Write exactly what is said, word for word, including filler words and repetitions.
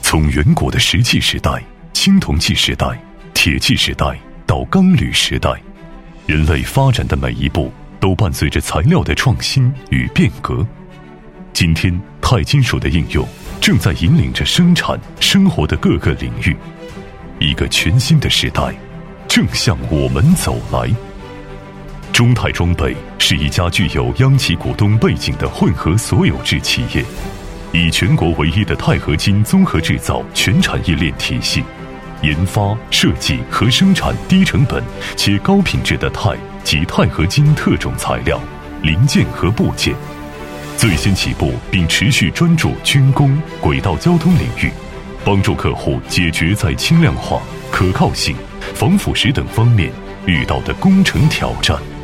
从远古的石器时代、青铜器时代、铁器时代到钢铝时代，人类发展的每一步都伴随着材料的创新与变革。今天，钛金属的应用正在引领着生产生活的各个领域，一个全新的时代正向我们走来。中钛装备是一家具有央企股东背景的混合所有制企业，以全国唯一的钛合金综合制造全产业链体系，研发、设计和生产低成本且高品质的钛及钛合金特种材料、零件和部件，最先起步并持续专注军工、轨道交通领域，帮助客户解决在轻量化、可靠性、防腐蚀等方面遇到的工程挑战。